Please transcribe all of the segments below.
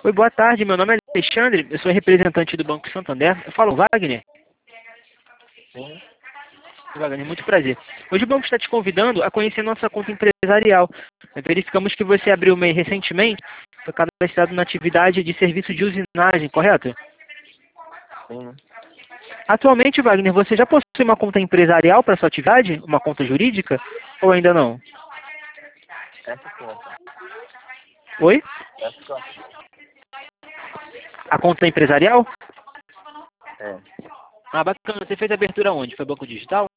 Oi, boa tarde. Meu nome é Alexandre, eu sou representante do Banco Santander. Eu falo Wagner. Sim. Wagner, muito prazer. Hoje o banco está te convidando a conhecer nossa conta empresarial. Verificamos que você abriu o MEI recentemente, foi cadastrado na atividade de serviço de usinagem, correto? Sim. Atualmente, Wagner, você já possui uma conta empresarial para sua atividade? Uma conta jurídica? Ou ainda não? Essa conta. Oi? Essa conta. A conta empresarial? É. Ah, bacana. Você fez a abertura onde? Foi banco digital?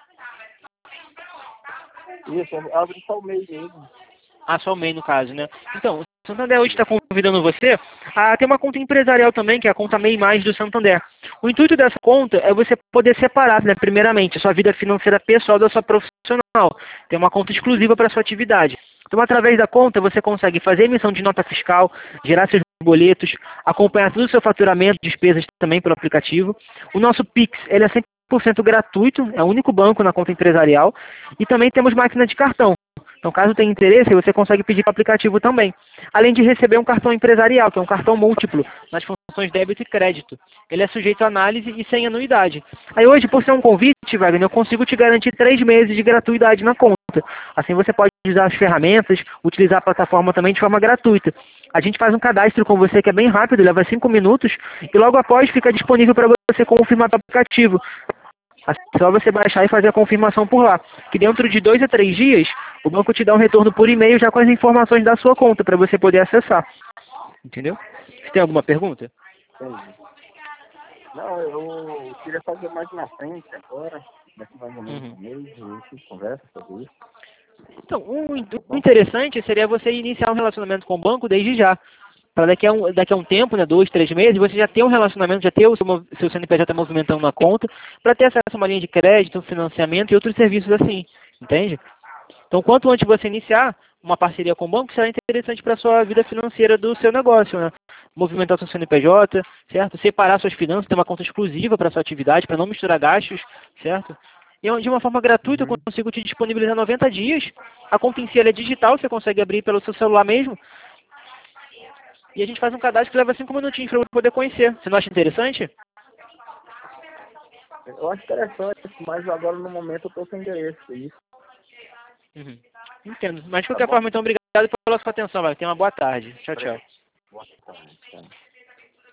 Isso, abre só o mês mesmo. Ah, só o MEI no caso, né? Então, o Santander hoje está convidando você a ter uma conta empresarial também, que é a conta MEI Mais do Santander. O intuito dessa conta é você poder separar, né, primeiramente, a sua vida financeira pessoal da sua profissional. Ter uma conta exclusiva para a sua atividade. Então, através da conta, você consegue fazer emissão de nota fiscal, gerar seus boletos, acompanhar todo o seu faturamento, despesas também pelo aplicativo. O nosso Pix, ele é 100% gratuito, é o único banco na conta empresarial. E também temos máquina de cartão. Então, caso tenha interesse, você consegue pedir para o aplicativo também. Além de receber um cartão empresarial, que é um cartão múltiplo, nas funções débito e crédito. Ele é sujeito a análise e sem anuidade. Aí hoje, por ser um convite, Wagner, eu consigo te garantir 3 meses de gratuidade na conta. Assim você pode usar as ferramentas, utilizar a plataforma também de forma gratuita. A gente faz um cadastro com você que é bem rápido, leva 5 minutos, e logo após fica disponível para você confirmar o aplicativo. É só você baixar e fazer a confirmação por lá. Que dentro de 2 a 3 dias, o banco te dá um retorno por e-mail já com as informações da sua conta para você poder acessar. Entendeu? Você tem alguma pergunta? Entendi. Não, eu queria fazer mais na frente agora. Daqui mais ou menos um mês, a gente conversa sobre isso. Então, o interessante seria você iniciar um relacionamento com o banco desde já. Para daqui a um tempo, né, 2, 3 meses, você já ter um relacionamento, já ter o seu CNPJ movimentando na conta, para ter acesso a uma linha de crédito, um financiamento e outros serviços assim, entende? Então, quanto antes você iniciar uma parceria com o banco, será interessante para a sua vida financeira do seu negócio, né? Movimentar seu CNPJ, certo? Separar suas finanças, ter uma conta exclusiva para a sua atividade, para não misturar gastos, certo? E de uma forma gratuita, eu consigo te disponibilizar 90 dias. A conta em si ela é digital, você consegue abrir pelo seu celular mesmo. E a gente faz um cadastro que leva 5 minutinhos para você poder conhecer. Você não acha interessante? Eu acho interessante, mas agora no momento eu estou sem interesse por isso. Entendo. Mas de Tá qualquer bom? forma, então, obrigado pela sua atenção, vai. Tenha uma boa tarde. Tchau, tchau. Boa tarde.